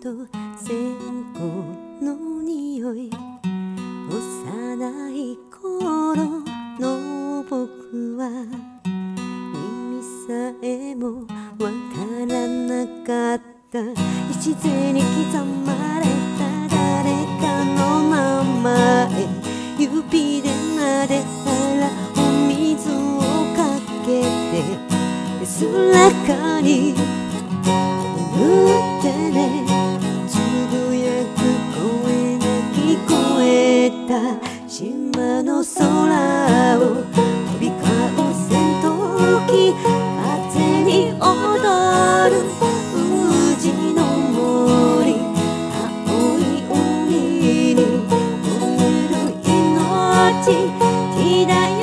と線香の匂い、幼い頃の僕は意味さえもわからなかった。礎に刻まれた誰かの名前、指で撫でたらお水をかけて安らかに眠ってね、つぶやく声が聞こえた。島の空を飛び交う戦闘機、風に踊る宇治の森、青い海に燃える命、時代